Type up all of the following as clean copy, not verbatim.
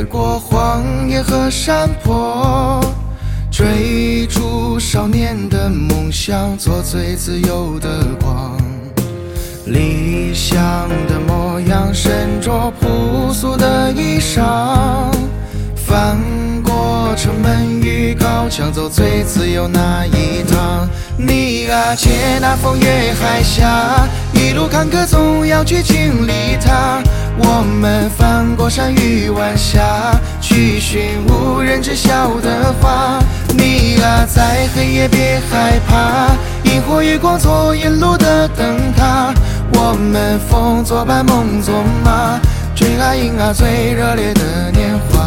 越过荒野和山坡，追逐少年的梦想，做最自由的光。理想的模样，身着朴素的衣裳，翻过城门与高墙，走最自由那一趟。你啊，借那风越海峡，一路坎坷总要去经历它。我们翻过山与晚霞，去寻无人知晓的花。你啊，在黑夜别害怕，萤火与光做沿路的灯塔。我们风作伴，梦作马，追啊迎啊最热烈的年华。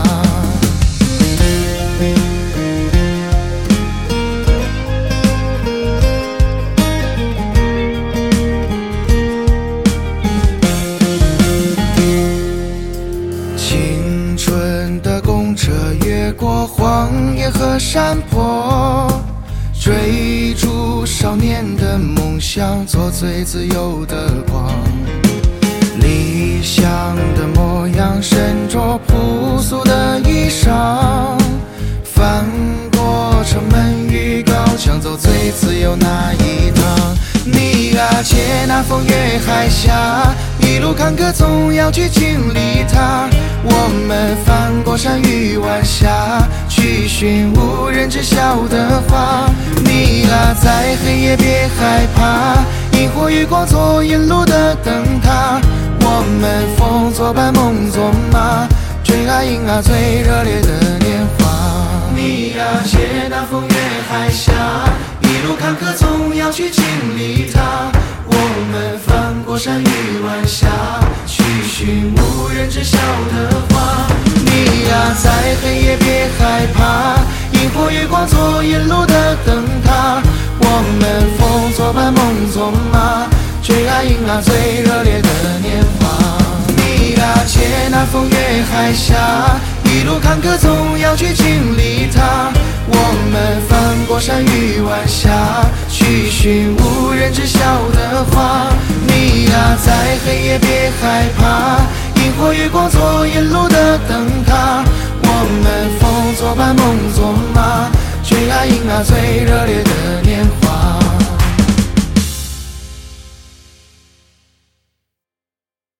青春的公车越过荒野和山坡，追逐少年的梦想，做最自由的光。理想的模样，身着朴素的衣裳，翻过城门与高墙，走最自由那一趟。你啊，借那风越海峡，一路坎坷总要去经历它。我们翻过山与晚霞，去寻无人知晓的花。你啊，在黑夜别害怕，萤火与光做沿路的灯塔。我们风作伴，梦作马，追啊迎啊最热烈的年华。你啊，借那风越海峡，一路坎坷总要去经历它。我们翻过山与晚霞，去寻无人知晓的花。你啊，在黑夜别害怕，萤火与光做沿路的灯塔。我们风作伴，梦作马，追啊迎啊最热烈的年华。你啊，借那风越海峡，一路坎坷总要去经历它。我们翻过山与晚霞，去寻无人知晓的花。你啊，在黑夜别害怕，萤火与光做沿路的灯塔。我们风作伴，梦作马，追啊迎啊最热烈的